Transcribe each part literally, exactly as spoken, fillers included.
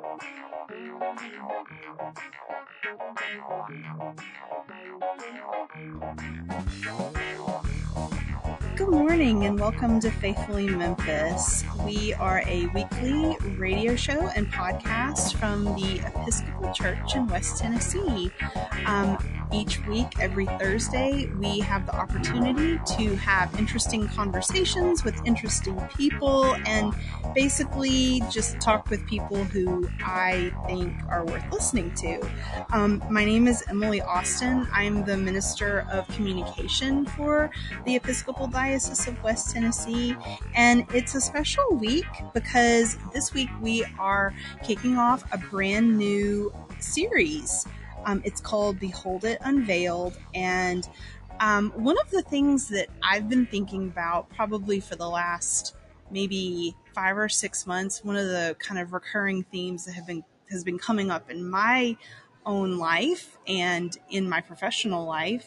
Good morning and welcome to Faithfully Memphis. We are a weekly radio show and podcast from the Episcopal Church in West Tennessee. Um, each week, every Thursday, we have the opportunity to have interesting conversations with interesting people and basically just talk with people who I think are worth listening to. Um, my name is Emily Austin. I'm the Minister of Communication for the Episcopal Diocese of West Tennessee, and it's a special week because this week we are kicking off a brand new series. Um, it's called Behold It Unveiled, and um, one of the things that I've been thinking about probably for the last maybe five or six months, one of the kind of recurring themes that have been has been coming up in my own life and in my professional life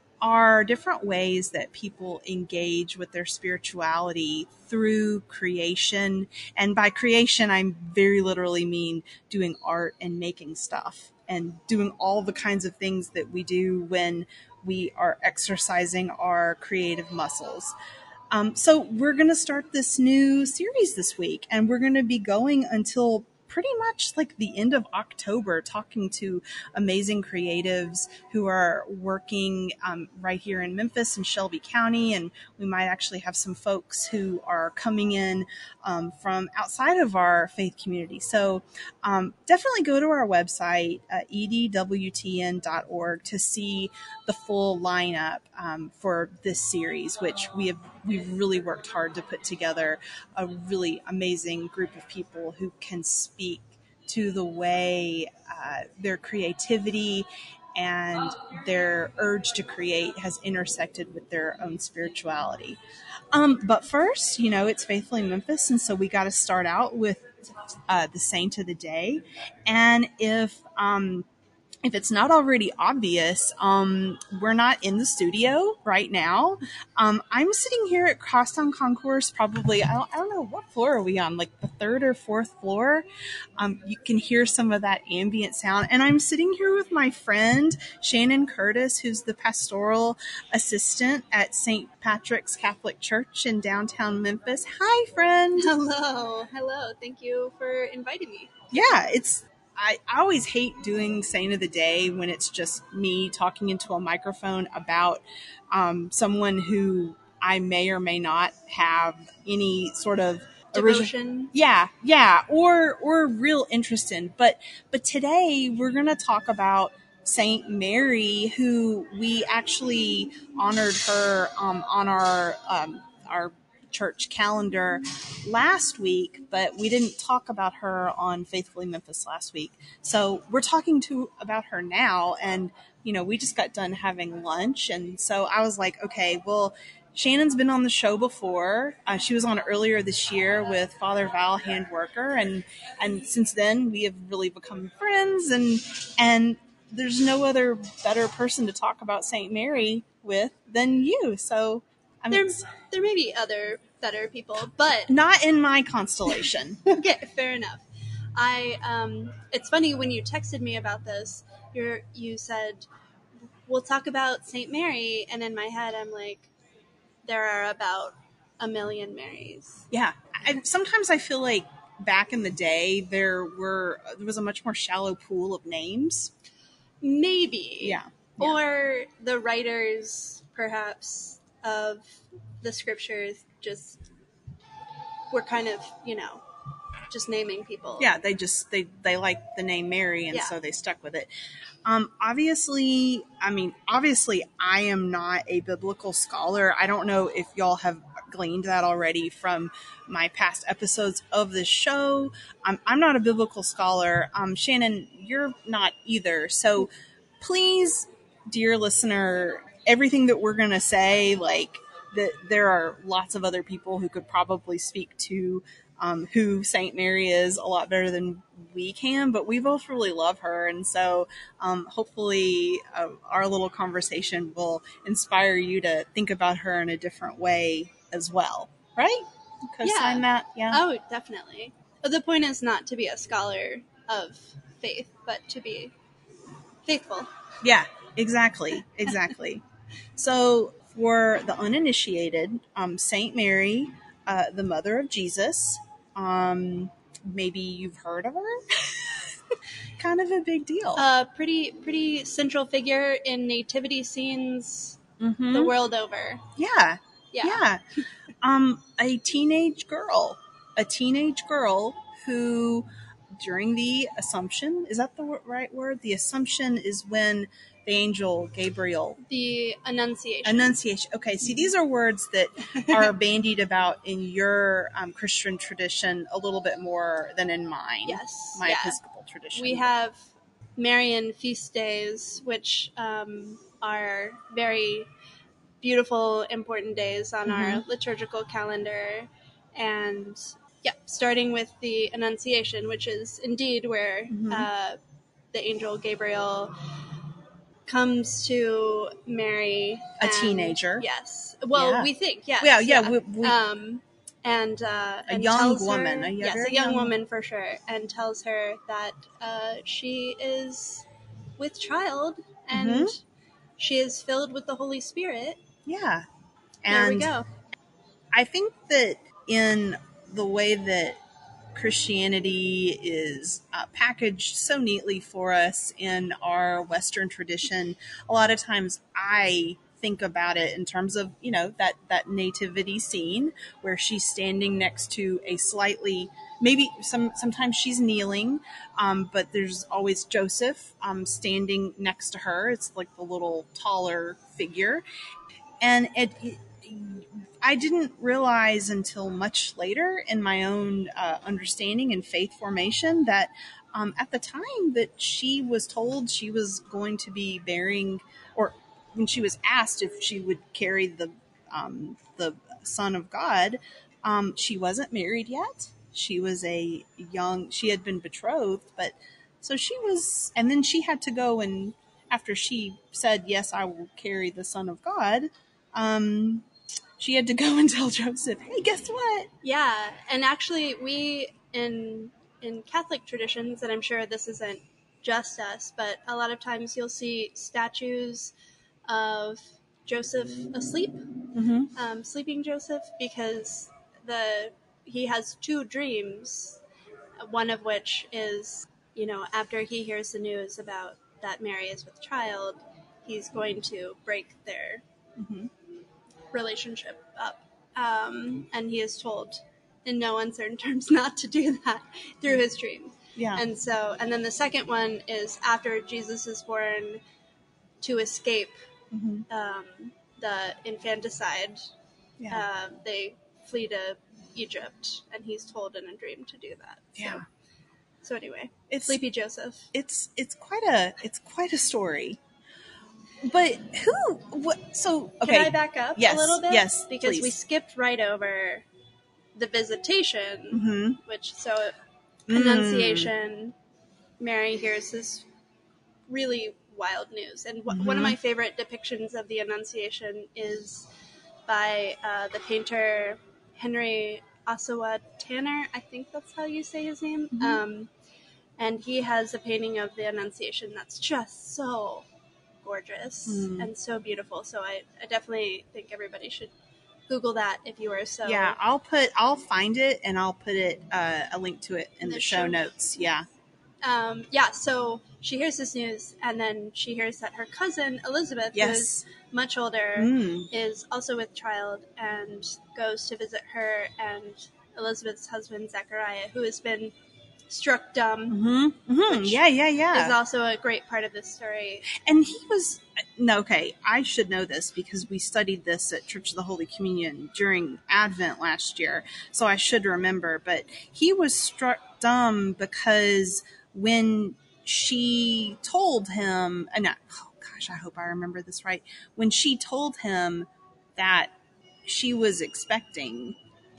are different ways that people engage with their spirituality through creation. And by creation, I very literally mean doing art and making stuff and doing all the kinds of things that we do when we are exercising our creative muscles. Um, so we're going to start this new series this week, and we're going to be going until pretty much like the end of October, talking to amazing creatives who are working um, right here in Memphis and Shelby County. And we might actually have some folks who are coming in um, from outside of our faith community. So um, definitely go to our website, uh, e d w t n dot org, to see the full lineup um, for this series, which we have we've really worked hard to put together a really amazing group of people who can speak to the way uh, their creativity and their urge to create has intersected with their own spirituality. Um, but first, you know, it's Faithfully Memphis, and so we got to start out with uh, the saint of the day. And if um, If it's not already obvious, um, we're not in the studio right now. Um, I'm sitting here at Crosstown Concourse, probably, I don't, I don't know, what floor are we on? Like the third or fourth floor? Um, you can hear some of that ambient sound. And I'm sitting here with my friend, Shannon Curtis, who's the pastoral assistant at Saint Patrick's Catholic Church in downtown Memphis. Hi, friend. Hello. Hello. Thank you for inviting me. Yeah, it's... I, I always hate doing Saint of the Day when it's just me talking into a microphone about um, someone who I may or may not have any sort of devotion. Origi- yeah, yeah, or or real interest in. But but today we're going to talk about Saint Mary, who we actually honored her um, on our um, our. church calendar last week, but we didn't talk about her on Faithfully Memphis last week. So we're talking to about her now, and you know, we just got done having lunch, and so I was like, okay, well, Shannon's been on the show before. Uh, she was on earlier this year with Father Val Handworker, and and since then we have really become friends, and and there's no other better person to talk about Saint Mary with than you. So I mean, there, there may be other better people, but not in my constellation. Okay, fair enough. I um, it's funny when you texted me about this. You you said we'll talk about Saint Mary, and in my head I'm like, there are about a million Marys. Yeah, I, sometimes I feel like back in the day there were there was a much more shallow pool of names. Maybe, yeah, yeah. Or the writers, perhaps, of the scriptures just were kind of, you know, just naming people. Yeah, they just, they, they liked the name Mary, and yeah. so they stuck with it. Um, obviously, I mean, obviously I am not a biblical scholar. I don't know if y'all have gleaned that already from my past episodes of this show. Um, I'm not a biblical scholar. Um, Shannon, you're not either. So please, dear listener, everything that we're going to say, like, that there are lots of other people who could probably speak to um, who Saint Mary is a lot better than we can, but we both really love her. And so um, hopefully uh, our little conversation will inspire you to think about her in a different way as well. Right? Co-sign yeah. that? Yeah. Oh, definitely. But the point is not to be a scholar of faith, but to be faithful. Yeah, exactly, exactly. So for the uninitiated, um, Saint Mary, uh, the mother of Jesus, um, maybe you've heard of her. Kind of a big deal. A uh, pretty pretty central figure in nativity scenes mm-hmm. the world over. Yeah, yeah, yeah. um, a teenage girl, a teenage girl who, during the Assumption, is that the right word? The Assumption is when the angel Gabriel. The Annunciation. Annunciation. Okay, see, these are words that are bandied about in your um, Christian tradition a little bit more than in mine. Yes. My yeah. Episcopal tradition. We have Marian feast days, which um, are very beautiful, important days on mm-hmm. our liturgical calendar. And yeah, starting with the Annunciation, which is indeed where mm-hmm. uh, the angel Gabriel comes to Mary. A and, teenager. Yes. Well, yeah. we think, yes. Yeah, yeah. yeah. We, we, um, and, uh, a and young tells woman. Her, a yes, a young, young woman for sure. And tells her that uh, she is with child and mm-hmm. she is filled with the Holy Spirit. Yeah. And there we go. I think that in the way that Christianity is uh, packaged so neatly for us in our Western tradition, a lot of times I think about it in terms of, you know, that, that nativity scene where she's standing next to a slightly, maybe some sometimes she's kneeling, um, but there's always Joseph um, standing next to her. It's like the little taller figure. And it, it I didn't realize until much later in my own uh, understanding and faith formation that um, at the time that she was told she was going to be bearing, or when she was asked if she would carry the um, the Son of God, um, she wasn't married yet. She was a young, she had been betrothed, but so she was, and then she had to go and after she said, yes, I will carry the Son of God, um, she had to go and tell Joseph, hey, guess what? Yeah, and actually we, in in Catholic traditions, and I'm sure this isn't just us, but a lot of times you'll see statues of Joseph asleep, mm-hmm. um, sleeping Joseph, because the he has two dreams, one of which is, you know, after he hears the news about that Mary is with child, he's going to break their mm-hmm. relationship up. Um, and he is told in no uncertain terms not to do that through his dream. Yeah. And so, and then the second one is after Jesus is born, to escape mm-hmm. um, the infanticide. Yeah. Uh, they flee to Egypt, and he's told in a dream to do that. So, yeah. So anyway, it's Sleepy Joseph. It's it's quite a it's quite a story. But who? What? So okay. Can I back up yes, a little bit? Yes, because please. we skipped right over the visitation, mm-hmm. which so mm. Annunciation. Mary hears this really wild news, and w- mm-hmm. one of my favorite depictions of the Annunciation is by uh, the painter Henry Ossawa Tanner. I think that's how you say his name. Mm-hmm. Um, and he has a painting of the Annunciation that's just so gorgeous mm. and so beautiful. So I, I definitely think everybody should Google that if you are so. Yeah, I'll put I'll find it and I'll put it uh, a link to it in, in the, the show, show notes. Yeah. Um, yeah, so she hears this news, and then she hears that her cousin, Elizabeth, yes. who is much older, mm. is also with child, and goes to visit her and Elizabeth's husband, Zechariah, who has been struck dumb. Mm-hmm. Mm-hmm. Yeah, yeah, yeah. Is also a great part of this story. And he was, no, okay, I should know this because we studied this at Church of the Holy Communion during Advent last year, so I should remember, but he was struck dumb because when she told him, and uh, oh gosh, I hope I remember this right. When she told him that she was expecting,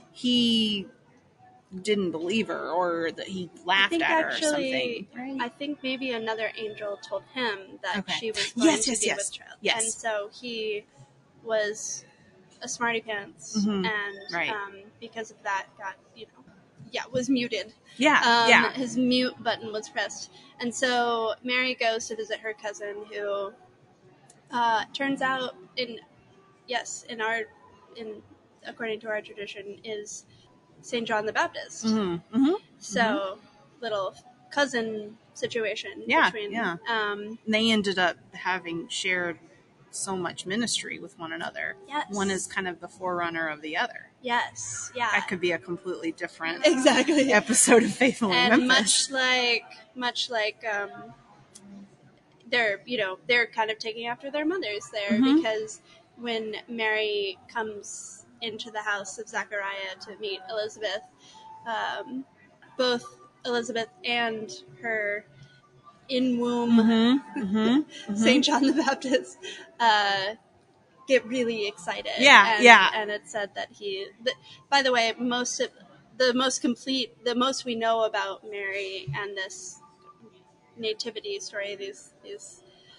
he didn't believe her, or that he laughed at her actually, or something. Right? I think maybe another angel told him that okay. she was going yes, to yes, be yes. with child. Yes. And so he was a smarty pants, mm-hmm. and right. um, because of that, got, you know, yeah, was muted. Yeah, um, yeah. His mute button was pressed. And so Mary goes to visit her cousin, who uh, turns out, in yes, in our, in according to our tradition, is Saint John the Baptist. Mm-hmm. Mm-hmm. So, mm-hmm. little cousin situation yeah, between. Yeah, um, they ended up having shared so much ministry with one another. Yes. One is kind of the forerunner of the other. Yes, yeah. That could be a completely different exactly episode of Faithfully and Memphis. much like, much like, um, they're, you know, they're kind of taking after their mothers there, mm-hmm. because when Mary comes into the house of Zechariah to meet Elizabeth, um, both Elizabeth and her in-womb mm-hmm. Mm-hmm. Mm-hmm. Saint John the Baptist uh, get really excited. Yeah, and, yeah. And it said that he, the, by the way, most of, the most complete, the most we know about Mary and this nativity story, these these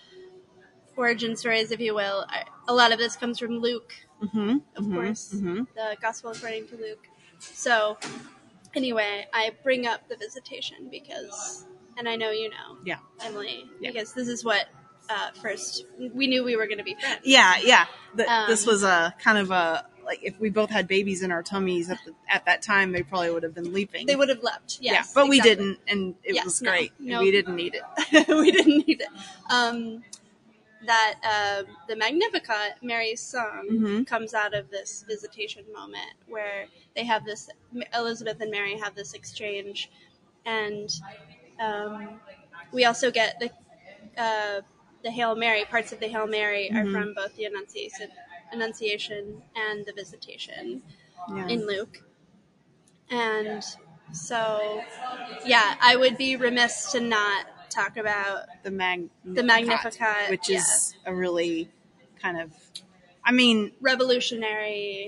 origin stories, if you will, I, a lot of this comes from Luke, mm-hmm. of mm-hmm. course, mm-hmm. the Gospel according to Luke. So, anyway, I bring up the visitation because, and I know you know, yeah, Emily, yeah. because this is what uh, first we knew we were going to be friends. Yeah, yeah. The, um, this was a kind of a, like, if we both had babies in our tummies at, the, at that time, they probably would have been leaping. They would have leapt, yes. Yeah, but exactly. we didn't, and it yes, was no, great. No, we didn't need it. we didn't need it. Um, that uh, the Magnificat, Mary's song, mm-hmm. comes out of this visitation moment where they have this, Elizabeth and Mary have this exchange, and um, we also get the uh, the Hail Mary, parts of the Hail Mary are mm-hmm. from both the Annunciation, Annunciation and the Visitation yeah. in Luke. And so, yeah, I would be remiss to not talk about the Mag the Magnificat, which yeah. is a really kind of, I mean, revolutionary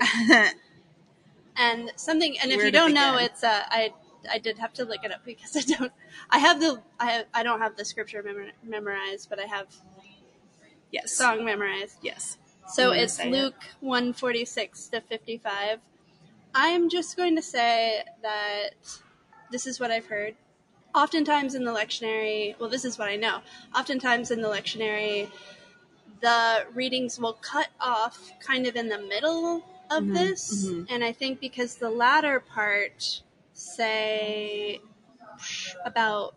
and something. And if you don't know, it's uh, I I did have to look it up because I don't. I have the I have, I don't have the scripture memor- memorized, but I have yes song memorized. Yes. So it's Luke it. one forty-six to fifty-five. I'm just going to say that this is what I've heard. Oftentimes in the lectionary, well, this is what I know. Oftentimes in the lectionary, the readings will cut off kind of in the middle of mm-hmm, this. Mm-hmm. And I think because the latter part, say, about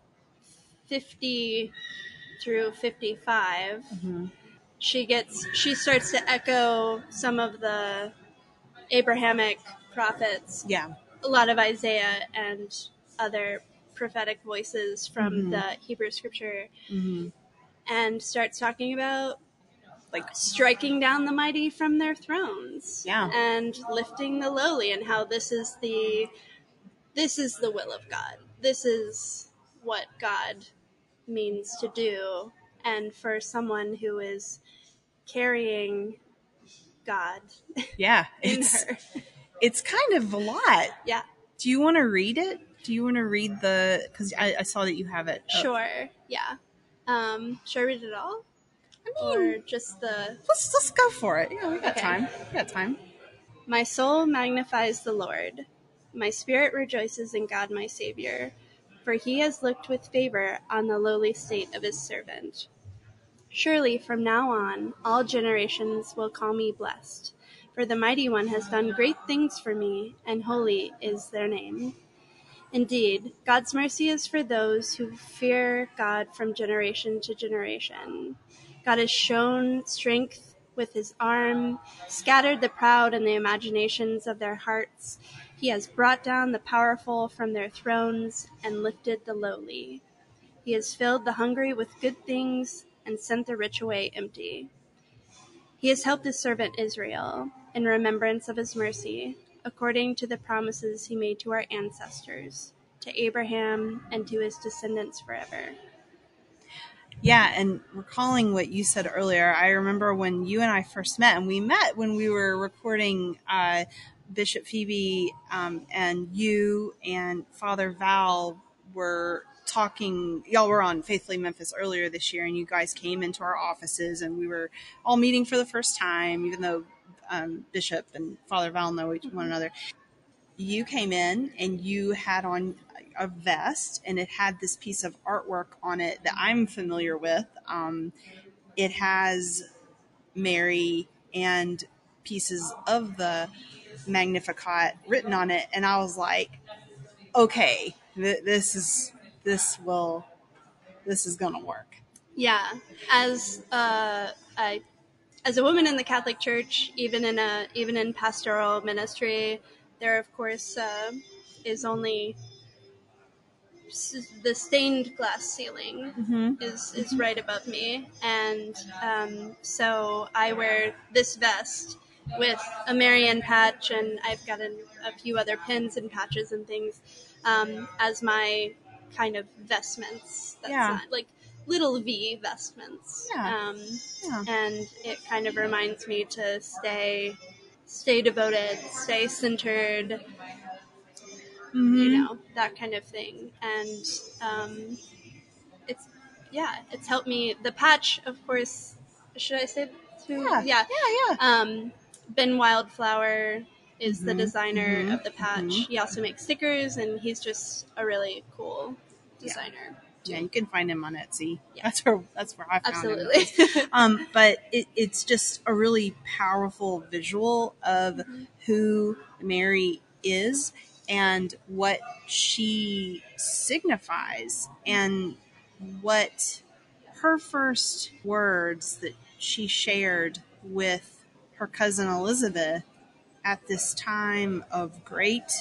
fifty through fifty-five, mm-hmm. she gets, she starts to echo some of the Abrahamic prophets. Yeah. A lot of Isaiah and other prophetic voices from mm-hmm. the Hebrew scripture, mm-hmm. and starts talking about like striking down the mighty from their thrones, yeah, and lifting the lowly, and how this is the this is the will of God. This is what God means to do, and for someone who is carrying God, yeah, in it's her. It's kind of a lot. Yeah. Do you want to read it? Do you want to read the, because I, I saw that you have it up. Sure, yeah. Um, should I read it all? I mean, or just the... Let's, let's go for it. Yeah, we got okay. time. We got time. My soul magnifies the Lord. My spirit rejoices in God my Savior, for he has looked with favor on the lowly state of his servant. Surely from now on, all generations will call me blessed, for the Mighty One has done great things for me, and holy is their name. Indeed, God's mercy is for those who fear God from generation to generation. God has shown strength with his arm, scattered the proud in the imaginations of their hearts. He has brought down the powerful from their thrones and lifted the lowly. He has filled the hungry with good things and sent the rich away empty. He has helped his servant Israel in remembrance of his mercy, according to the promises he made to our ancestors, to Abraham and to his descendants forever. Yeah, and recalling what you said earlier, I remember when you and I first met, and we met when we were recording uh, Bishop Phoebe, um, and you and Father Val were talking. Y'all were on Faithfully Memphis earlier this year, and you guys came into our offices, and we were all meeting for the first time, even though um, Bishop and Father Val know each, one another. you came in and you had on a vest, and it had this piece of artwork on it that I'm familiar with. Um, it has Mary and pieces of the Magnificat written on it, and I was like, okay, th- this is this will this is gonna work. Yeah, as uh, I, as a woman in the Catholic Church, even in a even in pastoral ministry, there of course uh, is only the stained glass ceiling Mm-hmm. is is right above me, and um, so I wear this vest with a Marian patch, and I've got a, a few other pins and patches and things um, as my kind of vestments. That's Yeah. not, like little V vestments. Yeah. Um, Yeah. and it kind of reminds me to stay stay devoted, stay centered, Mm-hmm. you know, that kind of thing. And um, it's, yeah, it's helped me. The patch, of course, should I say who? Yeah. Yeah. Yeah. Yeah. Um, Ben Wildflower is Mm-hmm. the designer Mm-hmm. of the patch. Mm-hmm. He also makes stickers, and he's just a really cool designer. Yeah. Yeah, you can find him on Etsy. Yeah. That's where that's where I found Absolutely. him. um, but it, it's just a really powerful visual of Mm-hmm. who Mary is and what she signifies, and what her first words that she shared with her cousin Elizabeth at this time of great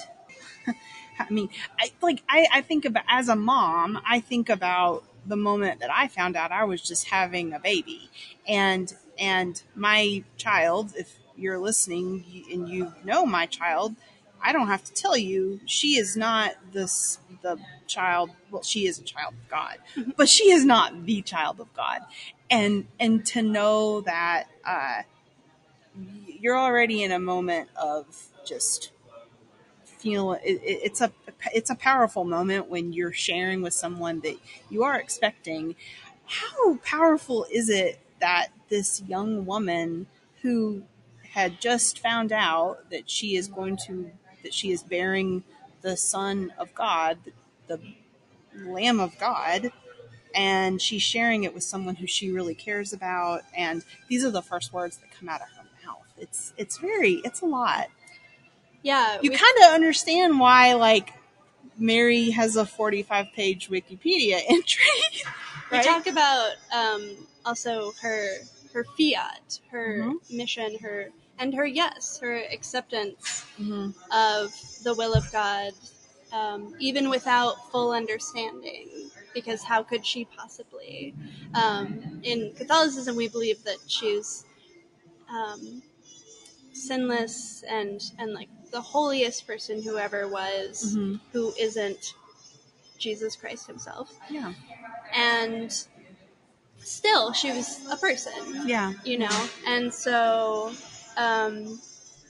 I mean, I like I, I think about as a mom, I think about the moment that I found out I was just having a baby, and and my child, if you're listening and you know my child, I don't have to tell you she is not this the child. Well, she is a child of God, but she is not the child of God, and and to know that uh, you're already in a moment of just feel it, it's a it's a powerful moment when you're sharing with someone that you are expecting. How powerful is it that this young woman who had just found out that she is going to that she is bearing the Son of God, the Lamb of God, and she's sharing it with someone who she really cares about, and these are the first words that come out of her mouth. It's it's very it's a lot. Yeah. You we- kind of understand why, like, Mary has a forty-five page Wikipedia entry. We Right? talk about um, also her her fiat, her Mhm. mission, her and her yes, her acceptance Mhm. of the will of God, um, even without full understanding. Because how could she possibly? Um, in Catholicism, we believe that she's um, sinless and and like the holiest person who ever was, Mhm. who isn't Jesus Christ himself. Yeah. And still, she was a person. Yeah. You know? And so, um,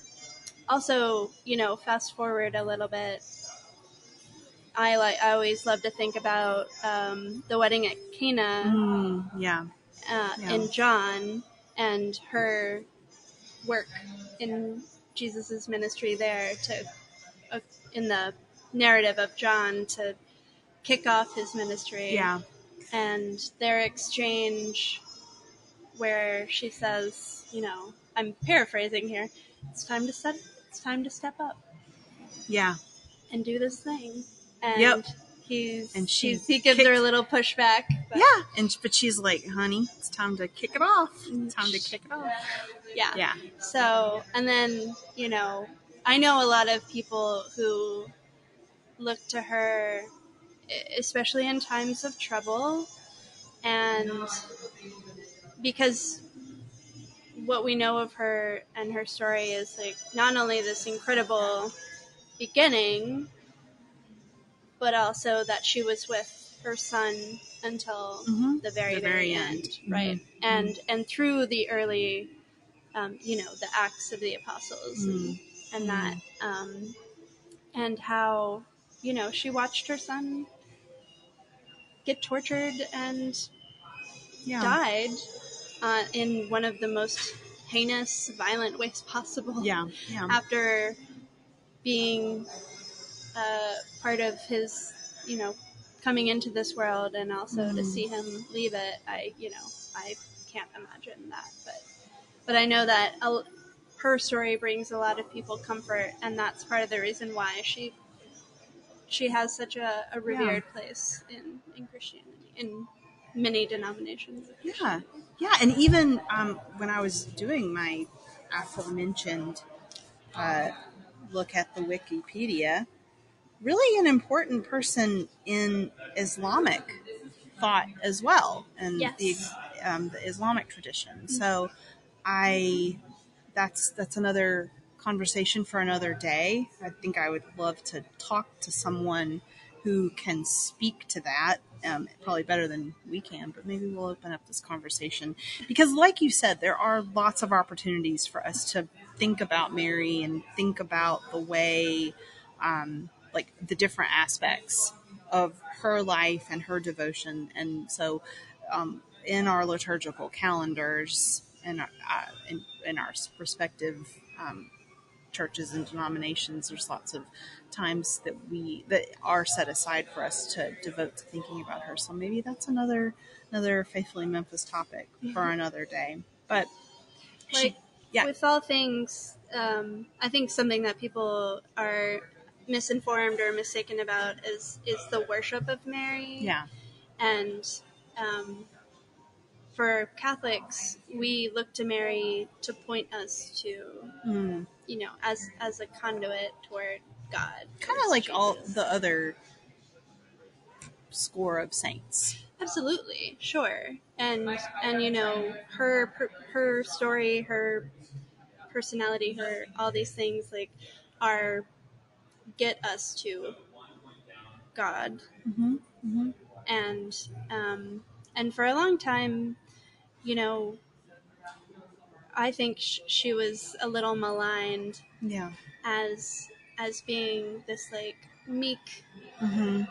also, you know, fast forward a little bit, I like I always love to think about um, the wedding at Cana Mm, yeah. uh, Yeah. in John and her work in Jesus's ministry there to uh, in the narrative of John to kick off his ministry. Yeah. And their exchange where she says, you know, I'm paraphrasing here, it's time to step it's time to step up Yeah. and do this thing. And Yep. he's And she he's, he gives kicked- her a little pushback. But Yeah. And but she's like, honey, it's time to kick it off. It's time to kick it off. yeah. Yeah. So, and then, you know, I know a lot of people who look to her, especially in times of trouble, and because what we know of her and her story is like not only this incredible beginning, but also that she was with her son until Mhm. the very, The very, very end, end. right? Mhm. And and through the early, um, you know, the Acts of the Apostles and, Mm. and that, um, and how, you know, she watched her son get tortured and Yeah. died uh, in one of the most heinous, violent ways possible. Yeah. Yeah. After being uh, part of his, you know, coming into this world, and also mm. to see him leave it. I, you know, I can't imagine that, but but I know that a, her story brings a lot of people comfort, and that's part of the reason why she she has such a, a revered yeah. place in, in Christianity, in many denominations of Christianity. Yeah, yeah, and even um, when I was doing my aforementioned uh, look at the Wikipedia, really an important person in Islamic thought as well, and yes. the um, the Islamic tradition. Mm-hmm. So, I that's that's another conversation for another day. I think I would love to talk to someone who can speak to that, um, probably better than we can, but maybe we'll open up this conversation. Because like you said, there are lots of opportunities for us to think about Mary and think about the way, um, like the different aspects of her life and her devotion. And so um, in our liturgical calendars and uh, in, in our respective um, churches and denominations, there's lots of times that we that are set aside for us to devote to thinking about her. So maybe that's another another Faithfully Memphis topic mm-hmm. for another day. But like she, yeah. with all things, um, I think something that people are misinformed or mistaken about is is the worship of Mary. Yeah, and um, for Catholics, we look to Mary to point us to, mm. you know, as as a conduit toward God. Kind of like Jesus. All the other score of saints. Absolutely, sure. And, and you know, her per, her story, her personality, her all these things, like, are get us to God. Mm-hmm. Mm-hmm. And, um, and for a long time, you know, I think sh- she was a little maligned. Yeah. As as being this like meek, mm-hmm.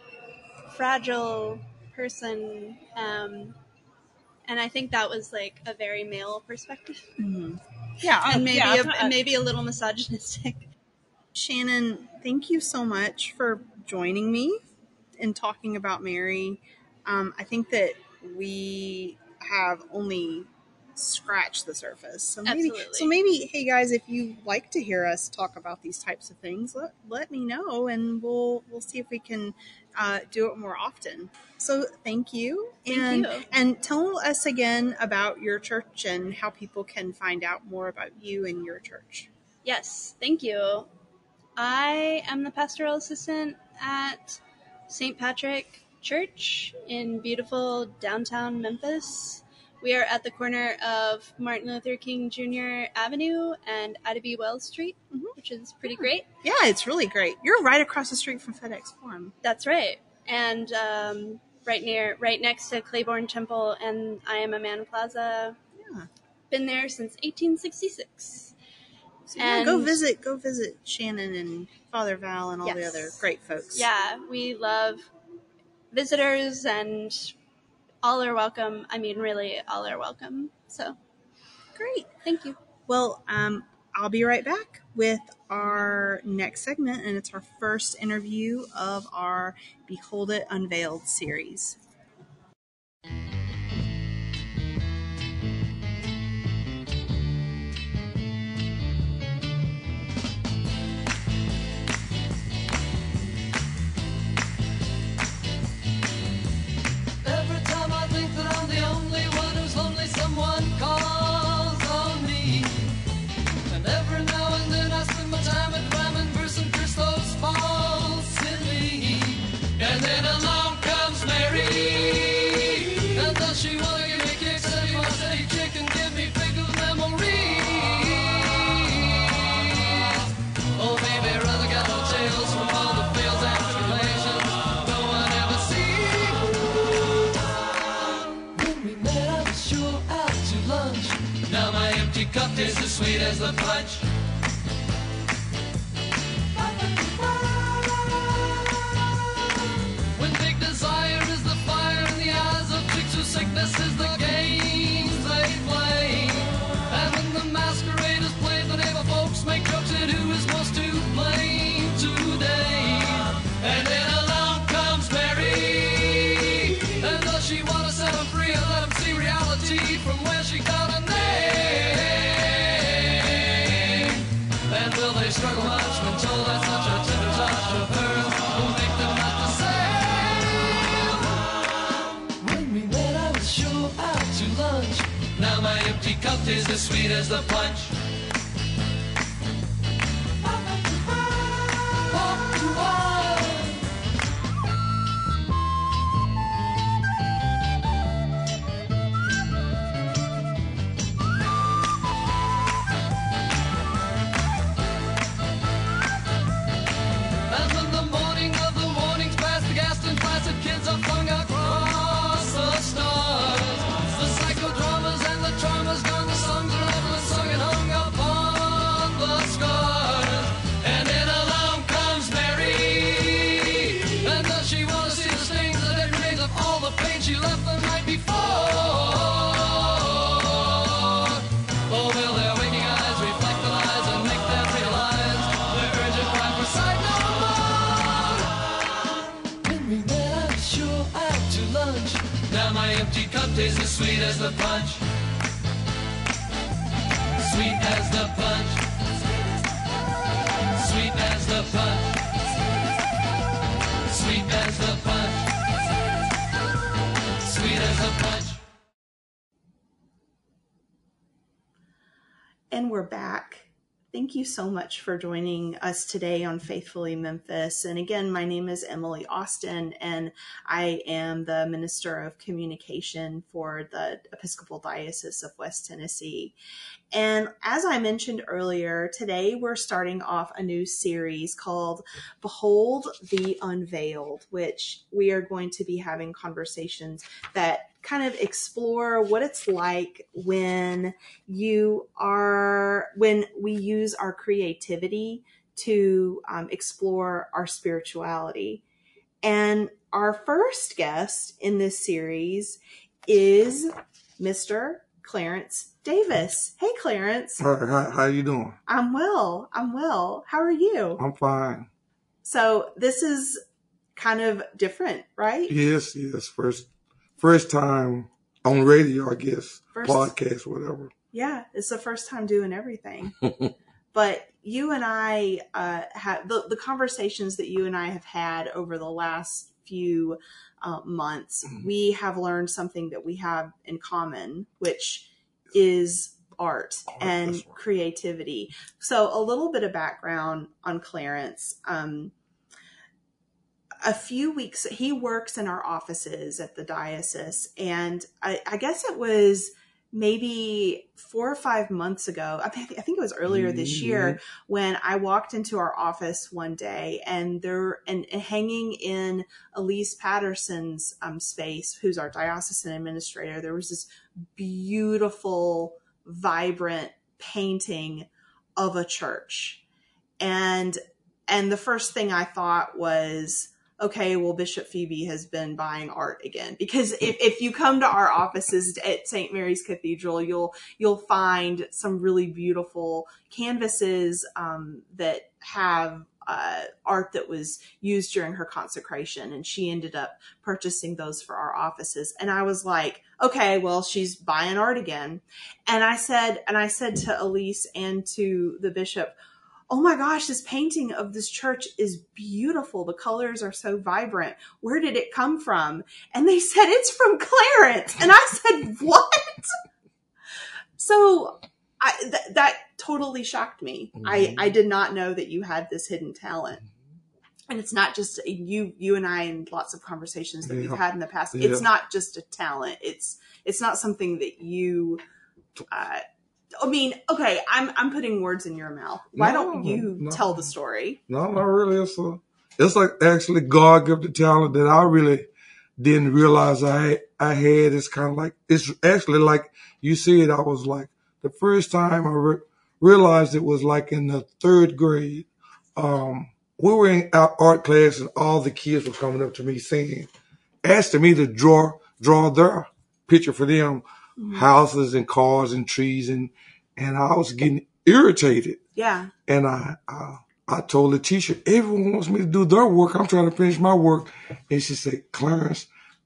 fragile person, um, and I think that was like a very male perspective. Mm-hmm. Yeah, and maybe yeah, a, uh, and maybe a little misogynistic. Shannon, thank you so much for joining me in talking about Mary. Um, I think that we have only scratch the surface. So maybe, Absolutely. so maybe, hey guys, if you like to hear us talk about these types of things, let, let me know, and we'll we'll see if we can uh, do it more often. So thank you. Thank and, you. And tell us again about your church and how people can find out more about you and your church. Yes, thank you. I am the pastoral assistant at Saint Patrick Church in beautiful downtown Memphis. We are at the corner of Martin Luther King Junior Avenue and Ida B. Wells Street, mm-hmm. which is pretty great. Yeah, it's really great. You're right across the street from FedEx Forum. That's right. And um, right near, right next to Claiborne Temple and I Am a Man Plaza. Yeah. Been there since eighteen sixty-six. So yeah, and go visit, go visit Shannon and Father Val and all yes. the other great folks. Yeah, we love visitors, and all are welcome. I mean, really, all are welcome. So, great. Thank you. Well, um, I'll be right back with our next segment, and it's our first interview of our Behold It Unveiled series. Tastes as sweet as the punch. When big desire is the fire in the eyes of chicks, whose sickness is the games they play. And when the masquerade is played, the neighbor folks make jokes at who is most to blame. does she want to set them free and let them see reality from where she got a name? And will they struggle much when told that such a tender touch of hers will make them not the same? When we met, I was sure out to lunch. Now my empty cup tastes as sweet as the punch. Tastes as sweet as the punch. Sweet as the punch. Sweet as the punch. Sweet as the punch. Sweet as the punch. And we're back. Thank you so much for joining us today on Faithfully Memphis. And again, my name is Emily Austin, and I am the Minister of Communication for the Episcopal Diocese of West Tennessee. And as I mentioned earlier, today we're starting off a new series called Behold the Unveiled, which we are going to be having conversations that kind of explore what it's like when you are, when we use our creativity to um, explore our spirituality. And our first guest in this series is Mister Clarence Davis. Hey, Clarence. Hi, how, how you doing? I'm well. I'm well. How are you? I'm fine. So this is kind of different, right? Yes, yes. First first time on radio, I guess. First, podcast, whatever. Yeah, it's the first time doing everything. But you and I uh, have the, the conversations that you and I have had over the last few uh, months. Mm-hmm. We have learned something that we have in common, which is art, art and right. creativity. So a little bit of background on Clarence. Um, a few weeks, he works in our offices at the diocese, and I, I guess it was maybe four or five months ago. I think, I think it was earlier mm-hmm. this year when I walked into our office one day, and there, and, and hanging in Elise Patterson's um, space, who's our diocesan administrator, there was this beautiful, vibrant painting of a church. And, and the first thing I thought was, okay, well, Bishop Phoebe has been buying art again, because if, if you come to our offices at Saint Mary's Cathedral, you'll, you'll find some really beautiful canvases, um, that have, uh, art that was used during her consecration. And she ended up purchasing those for our offices. And I was like, okay, well, she's buying art again. And I said, and I said to Elise and to the bishop, oh my gosh, this painting of this church is beautiful. The colors are so vibrant. Where did it come from? And they said, it's from Clarence. And I said, what? So I, th- that totally shocked me. Mm-hmm. I, I did not know that you had this hidden talent. And it's not just you, you and I, and lots of conversations that yeah. we've had in the past. Yeah. It's not just a talent. It's, it's not something that you, uh, I mean, okay, I'm I'm putting words in your mouth. Why no, don't you no. tell the story? No, not really. It's, a, it's like actually God gave the talent that I really didn't realize I had, I had. It's kind of like, it's actually like you said, I was like, the first time I re- realized it was like in the third grade. Um, we were in our art class and all the kids were coming up to me saying, asking me to draw, draw their picture for them. Mm-hmm. Houses and cars and trees, and and I was getting irritated. Yeah. And I uh, I told the teacher, everyone wants me to do their work. I'm trying to finish my work. And she said, Clarence,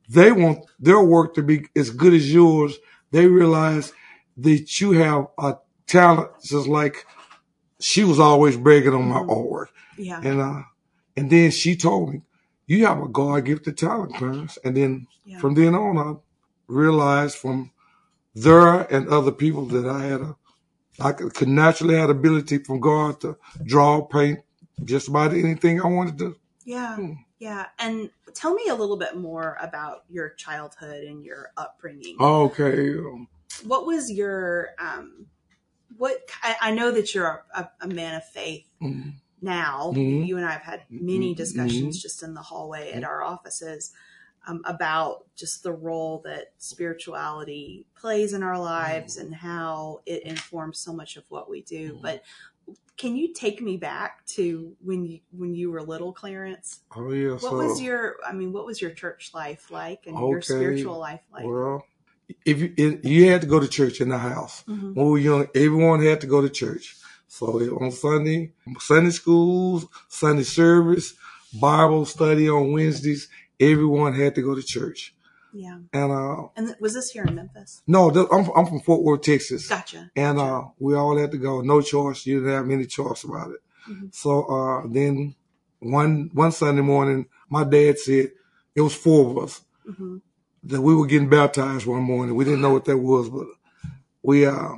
they want their work to be as good as yours. They realize that you have a talent, just like she was always bragging on my Mhm. artwork. Yeah. And uh, and then she told me, you have a God-gifted talent, Clarence. And then Yeah. from then on, I realized from there and other people that I had a, I could, could naturally have ability from God to draw, paint, just about anything I wanted to. Yeah. Hmm. Yeah. And tell me a little bit more about your childhood and your upbringing. Okay. um, What was your, um, what, I, I know that you're a, a man of faith mhm, now. Mhm. You and I have had many Mhm. discussions just in the hallway at our offices um, about just the role that spirituality plays in our lives and how it informs so much of what we do. But can you take me back to when you when you were little, Clarence? Oh, yeah. What so, was your, I mean, what was your church life like and your Okay. spiritual life like? Well, if you, it, you had to go to church in the house. Mhm. When we were young, everyone had to go to church. So it- on Sunday, Sunday schools, Sunday service, Bible study on Wednesdays, everyone had to go to church. Yeah. And uh, And th- was this here in Memphis? no, th- I'm I'm from Fort Worth, Texas, Gotcha. and Gotcha. uh, we all had to go. No choice. You didn't have any choice about it. Mhm. So uh, then one one Sunday morning, my dad said it was four of us Mhm. that we were getting baptized one morning. We didn't know what that was, but we uh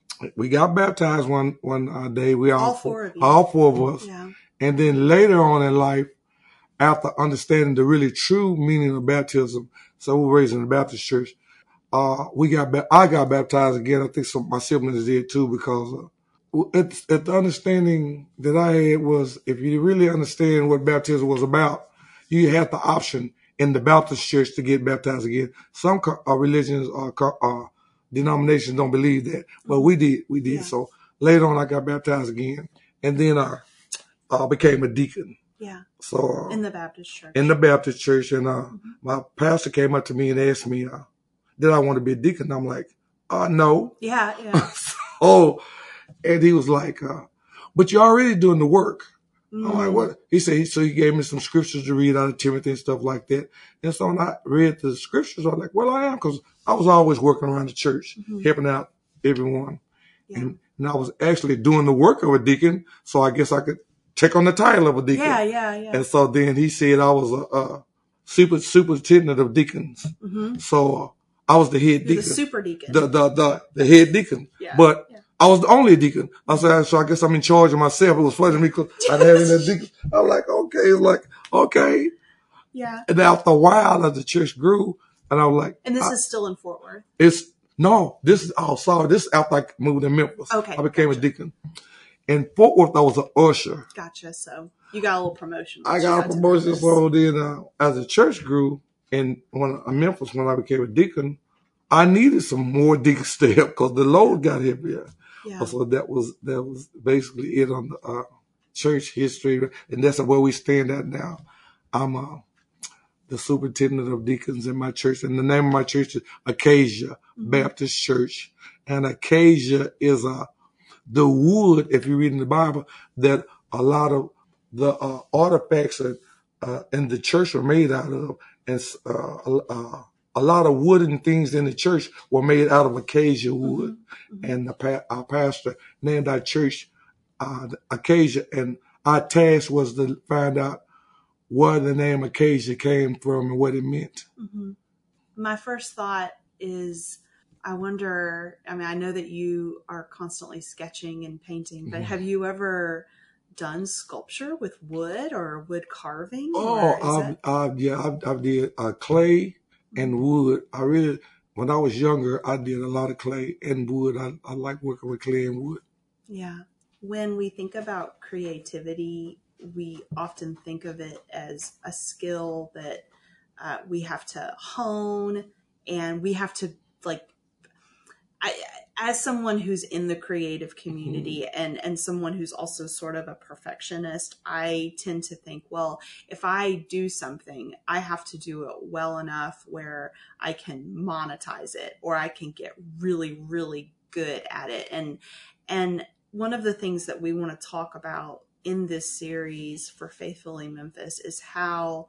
we got baptized one one uh, day. We all, All four of you. all four of us, Yeah. and then later on in life, after understanding the really true meaning of baptism, so we were raised in the Baptist church. Uh, we got ba- I got baptized again. I think some my siblings did too, because uh, it's, it, the understanding that I had was, if you really understand what baptism was about, you had the option in the Baptist church to get baptized again. Some co- uh, religions or co- uh, denominations don't believe that, but we did. We did. Yeah. So later on, I got baptized again, and then I uh, became a deacon. Yeah. So uh, In the Baptist church. in the Baptist church, and uh, Mm-hmm. my pastor came up to me and asked me, uh, did I want to be a deacon? I'm like, uh, no. Yeah. Yeah. So, and he was like, uh, but you're already doing the work. I'm like, Mm. what? He said, so he gave me some scriptures to read out of Timothy and stuff like that. And so when I read the scriptures, I was like, well, I am, because I was always working around the church, Mhm. helping out everyone. Yeah. And, and I was actually doing the work of a deacon, so I guess I could take on the title of a deacon. Yeah. Yeah. Yeah. And so then he said I was a, a super superintendent of deacons. Mm-hmm. So uh, I was the head You're deacon. the super deacon. The, the, the, the head deacon. Yeah. But Yeah. I was the only deacon. I said, so I guess I'm in charge of myself. It was funny to me because I didn't have any deacons. I'm like, okay. It's like, okay. Yeah. And after a while, as the church grew, and I was like, And this I- is still in Fort Worth. it's, no, this is, oh, sorry. This is after I moved to Memphis. Okay, I became gotcha. a deacon. In Fort Worth, I was an usher. Gotcha. So you got a little promotion. I once you got a to promotion. Memphis. So then, uh, as the church grew, and when in Memphis, when I became a deacon, I needed some more deacons to help because the load got heavier. Yeah. So that was that was basically it on the uh, church history, and that's where we stand at now. I'm uh, the superintendent of deacons in my church, and the name of my church is Acacia Mhm. Baptist Church, and Acacia is uh, the wood. If you read in the Bible, that a lot of the uh, artifacts are, uh, in the church are made out of, and uh, uh, a lot of wooden things in the church were made out of acacia wood. Mm-hmm. And the pa- our pastor named our church uh, Acacia, and our task was to find out where the name Acacia came from and what it meant. Mm-hmm. My first thought is, I wonder, I mean, I know that you are constantly sketching and painting, but Mhm. have you ever done sculpture with wood or wood carving? Oh, Or is I've, it- I've, yeah, I've, I've did uh, clay and wood. I really, when I was younger, I did a lot of clay and wood. I, I like working with clay and wood. Yeah. When we think about creativity, we often think of it as a skill that uh, we have to hone, and we have to, like, I, as someone who's in the creative community Mm-hmm. and, and someone who's also sort of a perfectionist, I tend to think, well, if I do something, I have to do it well enough where I can monetize it, or I can get really, really good at it. And, and one of the things that we want to talk about in this series for Faithfully Memphis is how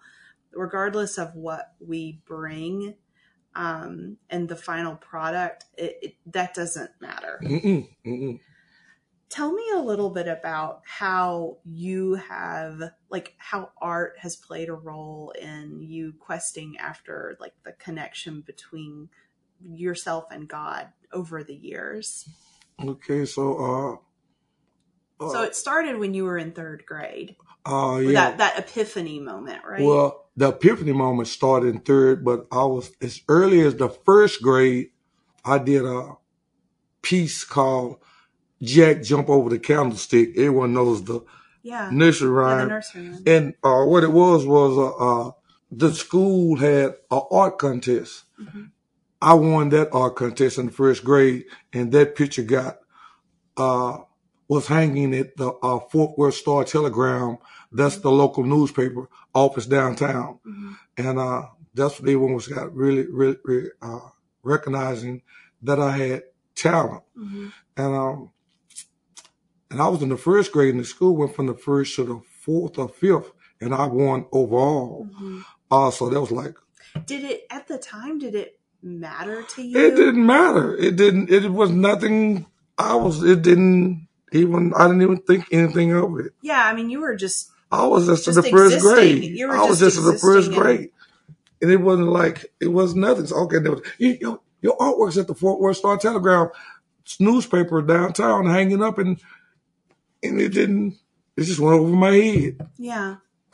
regardless of what we bring um, and the final product, it, it, that doesn't matter. Mm-mm, mm-mm. Tell me a little bit about how you have, like, how art has played a role in you questing after, like, the connection between yourself and God over the years. Okay, so uh, uh So it started when you were in third grade. uh yeah. That that epiphany moment, right? Well, the epiphany moment started in third, but I was as early as the first grade. I did a piece called Jack Jump Over the Candlestick. Everyone knows the yeah. nursery rhyme. Yeah, the nursery rhyme. And uh, what it was was uh, uh, the school had an art contest. Mm-hmm. I won that art contest in the first grade, and that picture got uh, was hanging at the uh, Fort Worth Star Telegram. That's mm-hmm. the local newspaper office downtown, mm-hmm. and uh, that's what everyone was got really, really, really uh, recognizing that I had talent, mm-hmm. and um. And I was in the first grade in the school, went from the first to the fourth or fifth, and I won overall. Mm-hmm. Uh, so that was like. Did it, at the time, did it matter to you? It didn't matter. It didn't, it was nothing. I was, it didn't even, I didn't even think anything of it. Yeah, I mean, you were just. I was just, just in the first existing. grade. You were I was just, just in the first and... grade. And it wasn't like, it was nothing. So, okay, there was, you, your, your artwork's at the Fort Worth Star Telegram newspaper downtown hanging up, and And it didn't, it just went over my head. Yeah.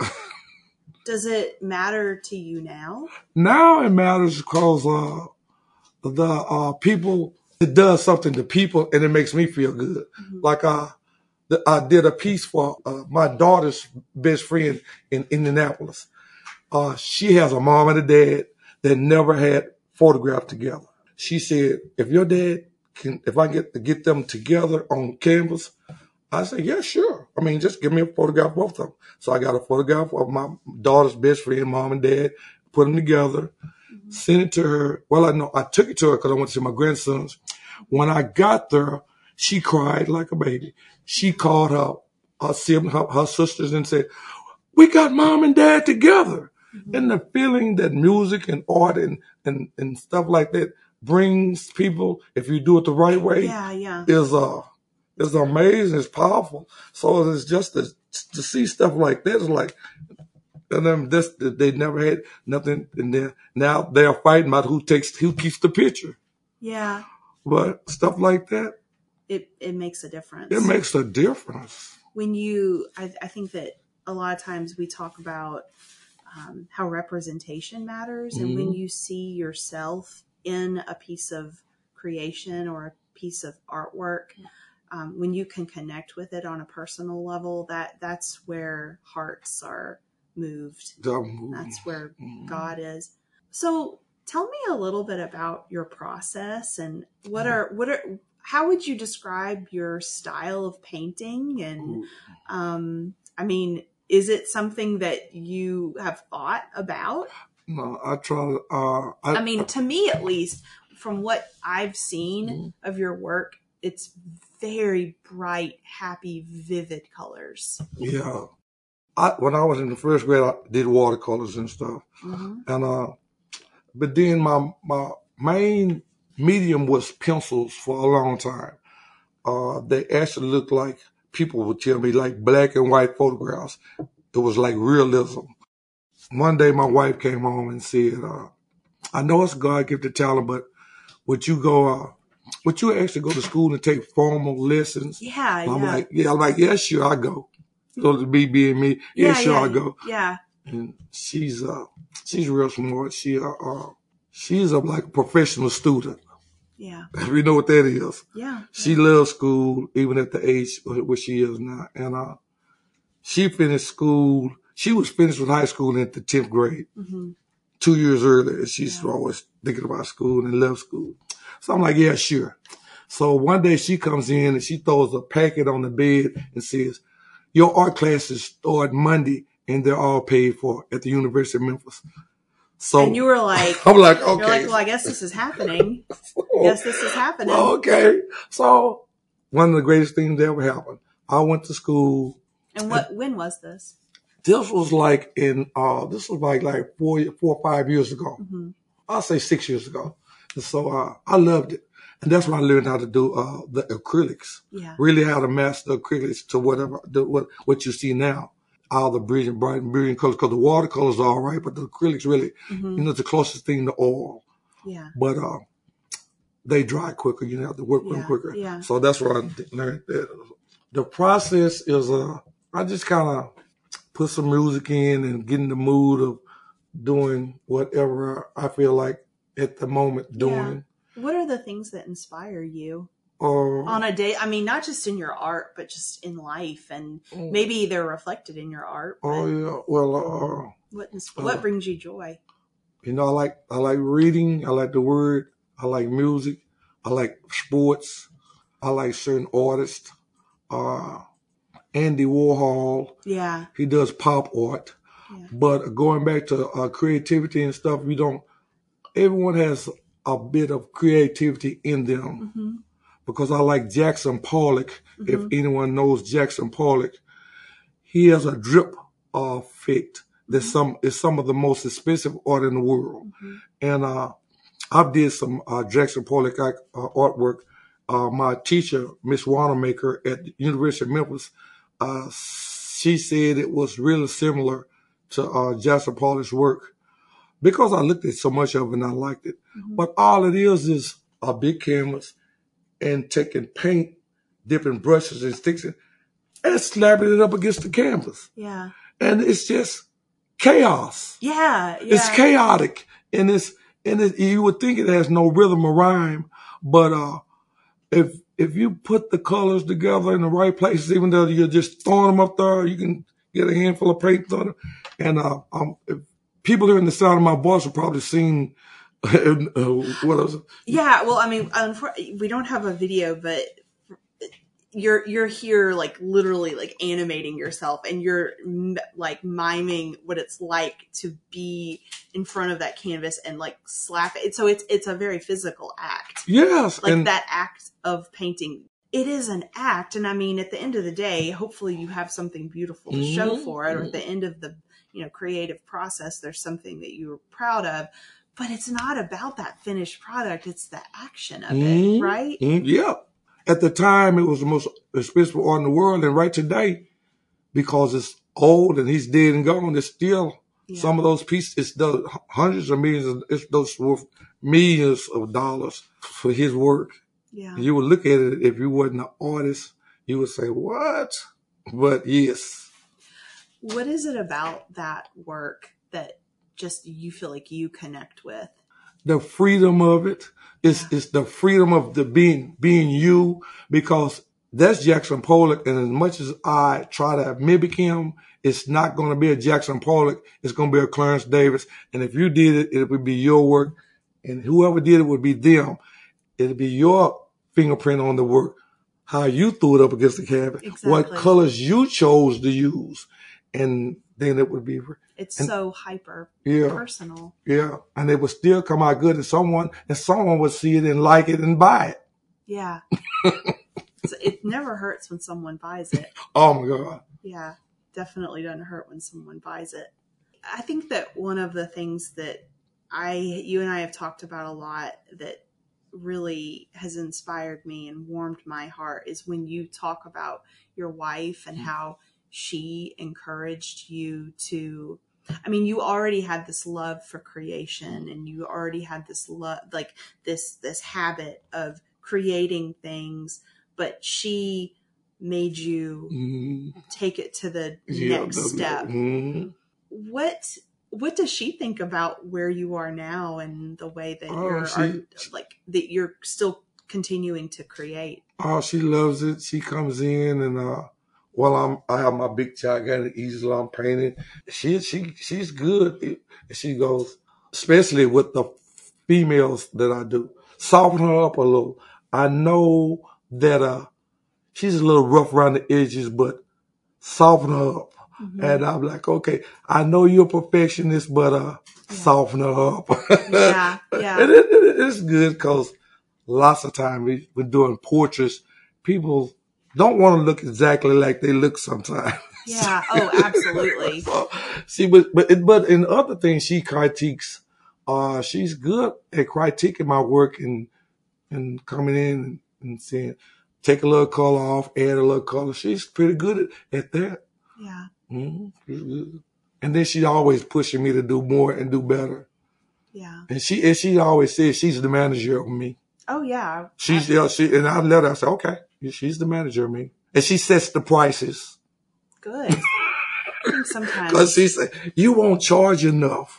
Does it matter to you now? Now it matters because uh, the uh, people, it does something to people and it makes me feel good. Mm-hmm. Like uh, the, I did a piece for uh, my daughter's best friend in Indianapolis. Uh, she has a mom and a dad that never had photographed together. She said, if your dad can, if I get to get them together on canvas, I said, yeah, sure. I mean, just give me a photograph of both of them. So I got a photograph of my daughter's best friend, mom and dad, put them together, mm-hmm. sent it to her. Well, I know I took it to her because I went to see my grandsons. When I got there, she cried like a baby. She called her, her siblings, her, her sisters, and said, we got mom and dad together. Mm-hmm. And the feeling that music and art and, and, and stuff like that brings people, if you do it the right way, yeah, yeah. is uh It's amazing. It's powerful. So it's just to, to see stuff like that. It's like, and then this, they never had nothing. And then now they're fighting about who takes, who keeps the picture. Yeah. But stuff like that. It, it makes a difference. It makes a difference. When you, I, I think that a lot of times we talk about um, how representation matters. Mm-hmm. And when you see yourself in a piece of creation or a piece of artwork, Um, when you can connect with it on a personal level, that that's where hearts are moved. That's where mm-hmm. God is. So tell me a little bit about your process and what are, what are, how would you describe your style of painting? And, um, I mean, is it something that you have thought about? No, I try, uh, I, I mean, to me, at least from what I've seen mm-hmm. of your work, it's very bright, happy, vivid colors. Yeah. I, when I was in the first grade, I did watercolors and stuff. Mm-hmm. And, uh, but then my, my main medium was pencils for a long time. Uh, they actually looked like, people would tell me, like black and white photographs. It was like realism. One day my wife came home and said, uh, I know it's God-gifted talent, but would you go, uh, would you actually go to school and take formal lessons? Yeah, I'm yeah. like, yeah, I'm like, yeah, sure, I go. So to be being me, yeah, yeah sure, yeah, I go. Yeah. And she's uh, she's real smart. She uh, uh she's a like professional student. Yeah. You know what that is. Yeah. She yeah. loves school, even at the age where she is now. And uh, she finished school. She was finished with high school at the tenth grade, mm-hmm. two years earlier. She's yeah. always thinking about school and loves school. So I'm like, yeah, sure. So one day she comes in and she throws a packet on the bed and says, your art classes start Monday and they're all paid for at the University of Memphis. So and you were like, I'm like, okay. You're like, well, I guess this is happening. I guess this is happening. Okay. So one of the greatest things that ever happened. I went to school. And what, and when was this? This was like in, uh, this was like, like four, four or five years ago. Mm-hmm. I'll say six years ago. And so, uh, I loved it. And that's when I learned how to do, uh, the acrylics. Yeah. Really how to master acrylics to whatever, the, what, what you see now. All the brilliant, bright and brilliant colors, because the watercolors are all right, but the acrylics really, Mm-hmm. you know, the closest thing to oil. Yeah. But, uh, they dry quicker. You have to work with them Yeah, quicker. yeah. So that's where I learned that. The process is, uh, I just kind of put some music in and get in the mood of doing whatever I feel like at the moment doing. Yeah. What are the things that inspire you Uh, on a day? I mean, not just in your art, but just in life, and maybe they're reflected in your art. But oh yeah. Well, uh, what ins- what uh, brings you joy? you know, I like I like reading. I like the word. I like music. I like sports. I like certain artists. Uh, Andy Warhol. Yeah. He does pop art. Yeah. But going back to uh, creativity and stuff, we don't. Everyone has a bit of creativity in them. Mm-hmm. Because I like Jackson Pollock. Mm-hmm. If anyone knows Jackson Pollock, he has a drip uh, effect. That's some is some of the most expensive art in the world. Mm-hmm. And uh, I did some uh, Jackson Pollock uh, artwork. Uh, my teacher, Miss Wanamaker at the University of Memphis, uh, she said it was really similar to uh, Jackson Pollock's work because I looked at so much of it and I liked it. Mm-hmm. But all it is is a big canvas and taking paint, dipping brushes and sticks it, and slapping it up against the canvas. Yeah. And it's just chaos. Yeah. Yeah. It's chaotic. And it's, and it, you would think it has no rhythm or rhyme, but, uh, if, if you put the colors together in the right places, even though you're just throwing them up there, you can get a handful of paint on it. And, uh, um, if people hearing the sound of my voice have probably seen, uh, what else? Yeah. Well, I mean, we don't have a video, but you're you're here like literally like animating yourself, and you're m- like miming what it's like to be in front of that canvas and like slap it. So it's it's a very physical act. Yes, like and that act of painting. It is an act, and I mean, at the end of the day, hopefully you have something beautiful to mm-hmm. show for it. Or at the end of the you know creative process, there's something that you're proud of. But it's not about that finished product; it's the action of mm-hmm. it, right? Mm-hmm. Yeah. At the time, it was the most expensive art in the world, and right today, because it's old and he's dead and gone, it's still yeah. some of those pieces. It's those hundreds of millions. Of, it's those worth millions of dollars for his work. Yeah, you would look at it if you wasn't an artist, you would say, "What?" But yes. What is it about that work that just you feel like you connect with? The freedom of it. It's, yeah. it's the freedom of the being, being you, because that's Jackson Pollock. And as much as I try to mimic him, it's not going to be a Jackson Pollock. It's going to be a Clarence Davis. And if you did it, it would be your work. And whoever did it would be them. It'll be your fingerprint on the work, how you threw it up against the canvas, exactly. what colors you chose to use. And then it would be. It's and, so hyper yeah, personal. Yeah. And it would still come out good, and someone and someone would see it and like it and buy it. Yeah. So it never hurts when someone buys it. Oh my God. Yeah. Definitely doesn't hurt when someone buys it. I think that one of the things that I you and I have talked about a lot that really has inspired me and warmed my heart is when you talk about your wife and how she encouraged you to, I mean, you already had this love for creation, and you already had this love, like this, this habit of creating things, but she made you mm-hmm. take it to the yeah, next step. Mm-hmm. What, what does she think about where you are now and the way that oh, you're she, are, like that you're still continuing to create? Oh, she loves it. She comes in and, uh, Well, I'm, I have my big child, I got an easel, I'm painting. She, she, she's good. She goes, especially with the females that I do, soften her up a little. I know that, uh, she's a little rough around the edges, but soften her up. Mm-hmm. And I'm like, okay, I know you're a perfectionist, but, uh, yeah. soften her up. Yeah. Yeah. And it, it, it's good because lots of time we, we're doing portraits. People don't want to look exactly like they look sometimes. Yeah. Oh, absolutely. So, she but but but in other things she critiques. Uh, she's good at critiquing my work and and coming in and, and saying, take a little color off, add a little color. She's pretty good at, at that. Yeah. Mm-hmm. She's good. And then she's always pushing me to do more and do better. Yeah. And she and she always says she's the manager of me. Oh yeah. She's yeah, she and I let her I said, okay, she's the manager of me. And she sets the prices. Good. I think sometimes Because she said, you won't charge enough.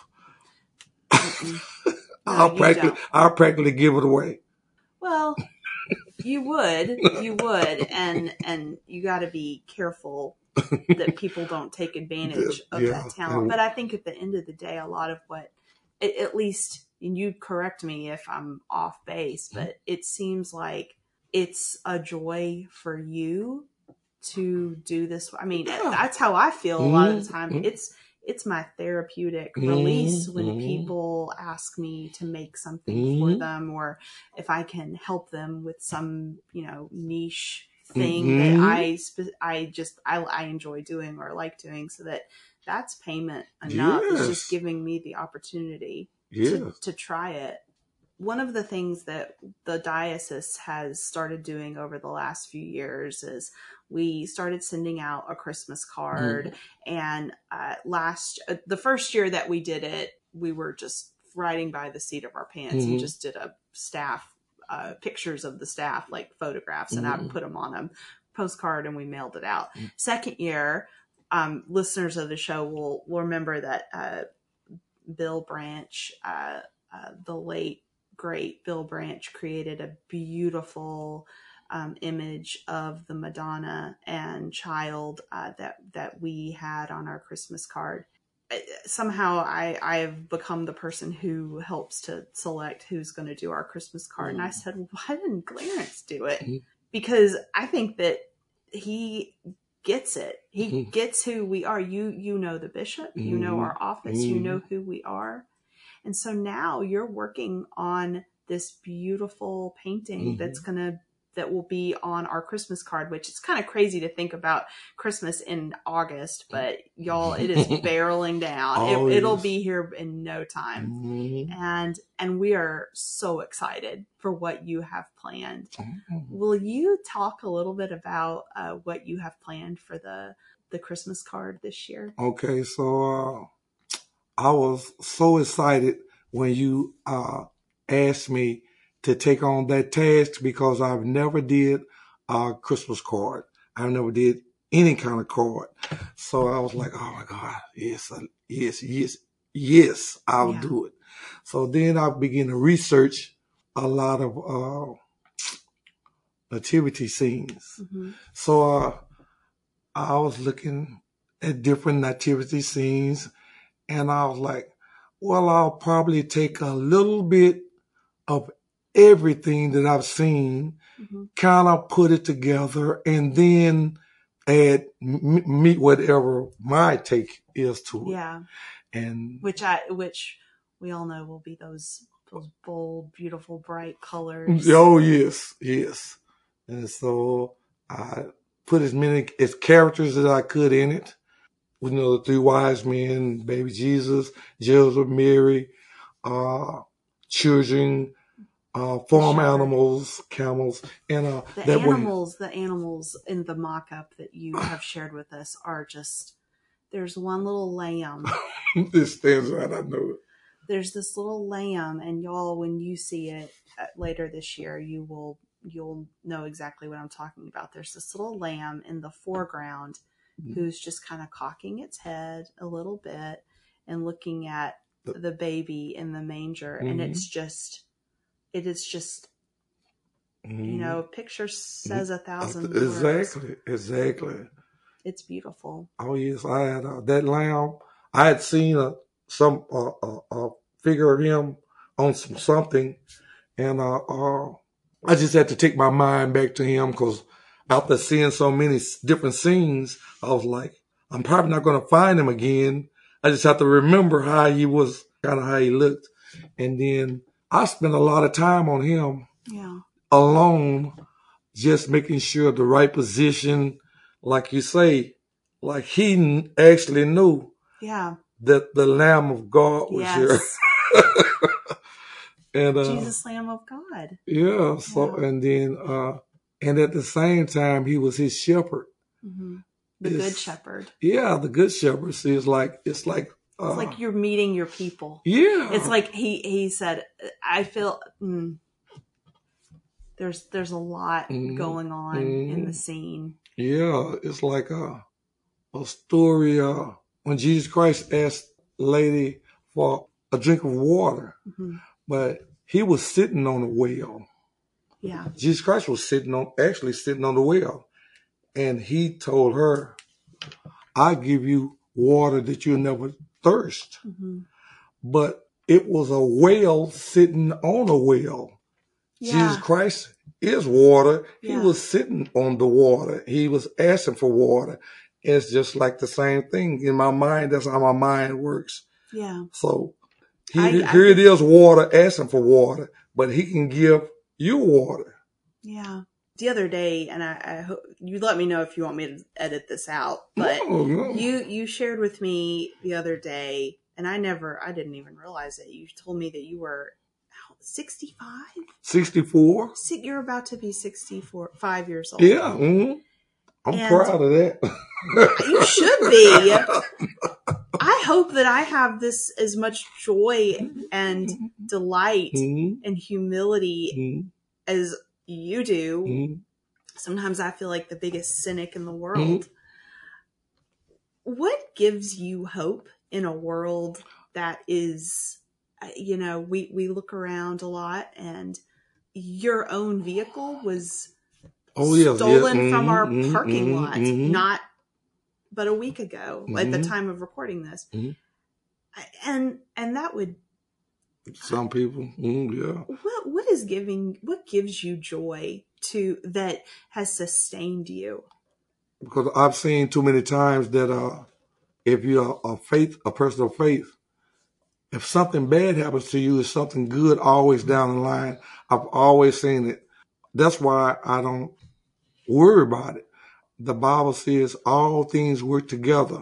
No, I'll you practically don't. I'll practically give it away. Well, you would, you would, and and you got to be careful that people don't take advantage of Yeah, that talent. and- But I think at the end of the day, a lot of what, at at least, and you correct me if I'm off base, but it seems like it's a joy for you to do this. I mean, Yeah. that's how I feel a lot of the Mhm, time. mhm. It's it's my therapeutic Mhm, release when mhm. people ask me to make something for Mhm. them, or if I can help them with some, you know, niche thing that Mhm. I spe- I just I, I enjoy doing or like doing, so that that's payment enough. It's Yes. just giving me the opportunity to, Yes. to try it. One of the things that the diocese has started doing over the last few years is we started sending out a Christmas card. And uh, last, uh, the first year that we did it, we were just riding by the seat of our pants and Mhm. just did a staff, uh, pictures of the staff, like photographs, and I Mhm. put them on a postcard and we mailed it out. Second year, um, listeners of the show will, will remember that uh, Bill Branch, uh, uh, the late great Bill Branch, created a beautiful um, image of the Madonna and Child uh, that that we had on our Christmas card. Somehow I I have become the person who helps to select who's going to do our Christmas card. And I said, well, why didn't Clarence do it? Mhm. Because I think that he gets it. He Mhm. gets who we are. You you know the bishop, you know Mhm. our office, you Mhm. know who we are. And so now you're working on this beautiful painting Mhm. that's going to, that will be on our Christmas card, which is kind of crazy to think about Christmas in August, but y'all, it is barreling down. Oh, it, it'll yes. be here in no time. Mhm. And, and we are so excited for what you have planned. Mhm. Will you talk a little bit about uh, what you have planned for the, the Christmas card this year? Okay, so uh, I was so excited when you uh, asked me to take on that task because I've never did a Christmas card. I never did any kind of card. So I was like, oh my God, yes, uh, yes, yes, yes, I'll Yeah. do it. So then I began to research a lot of uh, nativity scenes. Mm-hmm. So uh, I was looking at different nativity scenes, and I was like, well, I'll probably take a little bit of everything that I've seen, Mm-hmm. kind of put it together, and then add m- meet whatever my take is to it. Yeah. And Which I, which we all know will be those, those bold, beautiful, bright colors. oh yes, yes. And so I put as many as characters as I could in it. You know, the three wise men, baby Jesus, Joseph, Mary, uh, children, uh, farm Shepherd. animals, camels, and uh, The that way. animals, the animals in the mock-up that you have shared with us are just, there's one little lamb. This stands out. I know it. There's this little lamb, and y'all, when you see it uh, later this year, you will, you'll know exactly what I'm talking about. There's this little lamb in the foreground who's just kind of cocking its head a little bit and looking at the baby in the manger. And Mhm. it's just, it is just, Mhm. you know, a picture says a thousand words. Exactly, exactly. It's beautiful. Oh yes, I had uh, that lamb. I had seen a some uh, uh, uh, figure of him on some something, and uh, uh, I just had to take my mind back to him because after seeing so many s- different scenes, I was like, I'm probably not going to find him again. I just have to remember how he was, kind of how he looked, and then I spent a lot of time on him Yeah. alone, just making sure the right position, like you say, like he n- actually knew Yeah. that the Lamb of God was Yes. here. And uh, Jesus, Lamb of God. yeah, so Yeah. and then uh, and at the same time, he was his shepherd. hmm The It's- Good Shepherd. Yeah, the good shepherd. See, it's like it's like uh, It's like you're meeting your people. yeah, It's like he he said, I feel mm, there's there's a lot Mhm. going on Mhm. in the scene. yeah, it's like a a story. Uh, when Jesus Christ asked the lady for a drink of water, hmm but he was sitting on a well. Yeah. Jesus Christ was sitting on, actually sitting on the well, and he told her, "I give you water that you'll never thirst." hmm But it was a well sitting on a well. Jesus Yeah. Christ is water. He Yeah. was sitting on the water. He was asking for water. It's just like the same thing in my mind. That's how my mind works. Yeah. So he, I- I here it think- is, water, asking for water, but he can give you water. Yeah. The other day, and I, I hope you let me know if you want me to edit this out, but No, no. you you shared with me the other day, and I never, I didn't even realize it. You told me that you were sixty-five. sixty-four. Si- You're about to be sixty-four, five years old. Yeah. mhm. I'm And- proud of that. You should be. I hope that I have this as much joy and delight Mhm, and humility mhm, as you do. mhm. Sometimes I feel like the biggest cynic in the world. What gives you hope in a world that is, uh, you know, we, we look around a lot, and your own vehicle was Oh, yes. stolen yeah. from mhm, our mhm, parking mhm, lot mhm. not but a week ago at the Mhm. time of recording this. Mhm. And and that would, Some people, mm, yeah. what what is giving what gives you joy to that has sustained you? Because I've seen too many times that uh, if you're a faith, a person of faith, if something bad happens to you, it's something good always down the line. I've always seen it. That's why I don't worry about it. The Bible says all things work together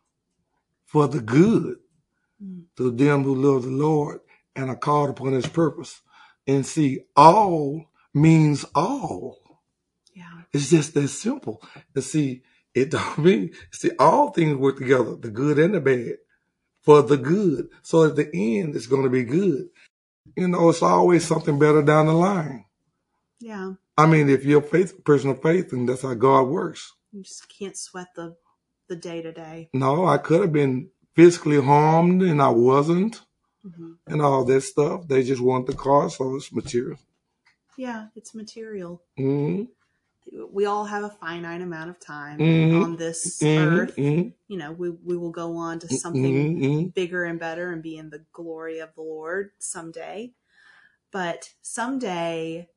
for the good Mm. to them who love the Lord and are called upon his purpose. And see, all means all. Yeah. It's just that simple. And see, it don't mean, see, all things work together, the good and the bad, for the good. So at the end, it's going to be good. You know, it's always something better down the line. Yeah. I mean, if you're a faith, person of faith, and that's how God works. You just can't sweat the the day to day. No, I could have been physically harmed and I wasn't, Mhm. and all that stuff. They just want the car, so it's material. Yeah, it's material. hmm We all have a finite amount of time Mhm. on this hmm earth. hmm You know, we we will go on to something hmm bigger and better and be in the glory of the Lord someday. But someday,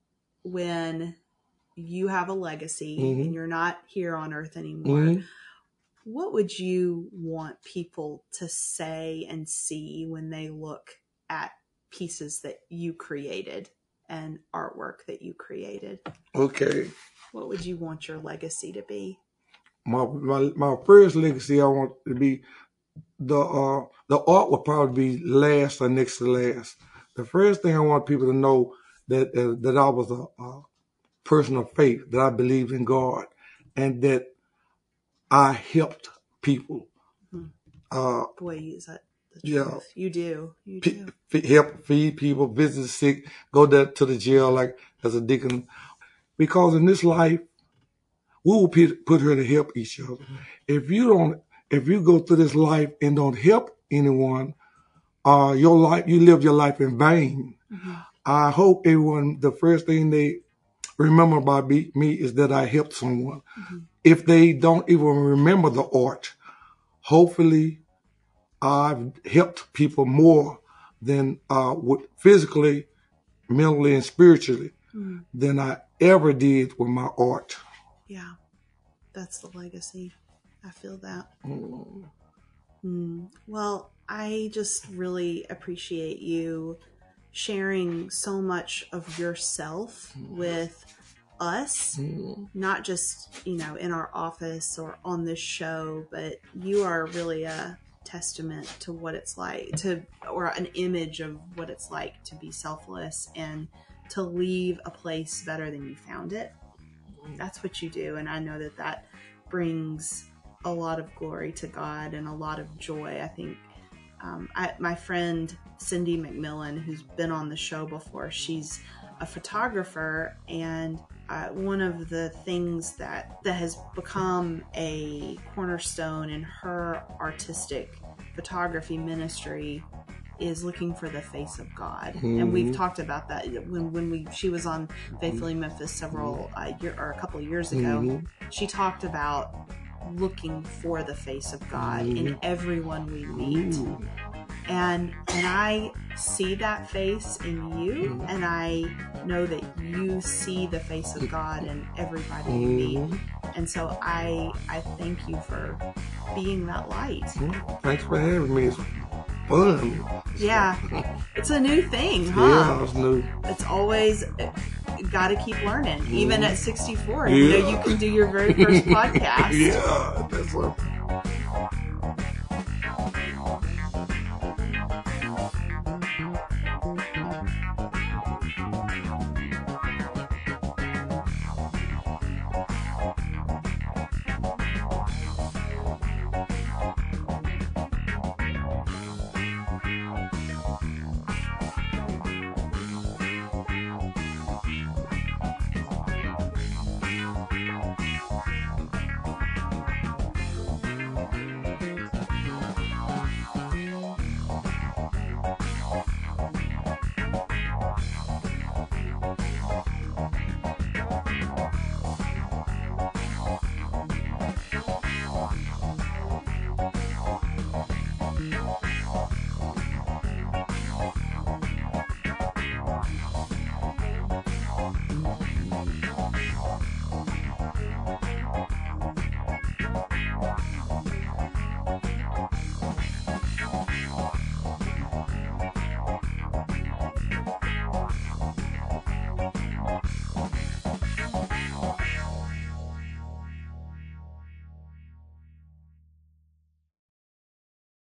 when you have a legacy Mhm. and you're not here on earth anymore, hmm what would you want people to say and see when they look at pieces that you created and artwork that you created? Okay. What would you want your legacy to be? My, my my first legacy I want to be the uh the art would probably be last or next to last. The first thing I want people to know that uh, that I was a, a person of faith, that I believed in God, and that I helped people. Mhm. Uh, Boy, is that the Yeah. truth? You do. You pe- do. fe- help feed people, visit the sick, go there to the jail like as a deacon. Because in this life, we will put put here to help each other. If you don't, if you go through this life and don't help anyone, uh, your life, you live your life in vain. Mhm. I hope everyone, the first thing they remember about me, me is that I helped someone. Mhm. If they don't even remember the art, hopefully I've helped people more than uh, with physically, mentally, and spiritually Mhm. than I ever did with my art. Yeah, that's the legacy. I feel that. Mm. Mm. Well, I just really appreciate you sharing so much of yourself with us, Mm-hmm. not just, you know, in our office or on this show, but you are really a testament to what it's like to, or an image of what it's like to be selfless and to leave a place better than you found it. That's what you do. And I know that that brings a lot of glory to God and a lot of joy. I think um, I, my friend Cindy McMillan, who's been on the show before, she's a photographer, and uh, one of the things that that has become a cornerstone in her artistic photography ministry is looking for the face of God. Mm-hmm. And we've talked about that when when we she was on Faithfully Memphis several uh, year or a couple of years ago. Mm-hmm. She talked about looking for the face of God mm-hmm. in everyone we meet. Mm-hmm. And and I see that face in you, mm-hmm. and I know that you see the face of God in everybody mm-hmm. you meet. And so I I thank you for being that light. Mm-hmm. Thanks for having me. It's fun. Yeah, it's a new thing, huh? Yeah, it's new. It's always got to keep learning, mm-hmm. even at sixty-four. Yeah. You know, you can do your very first podcast. Yeah, that's what.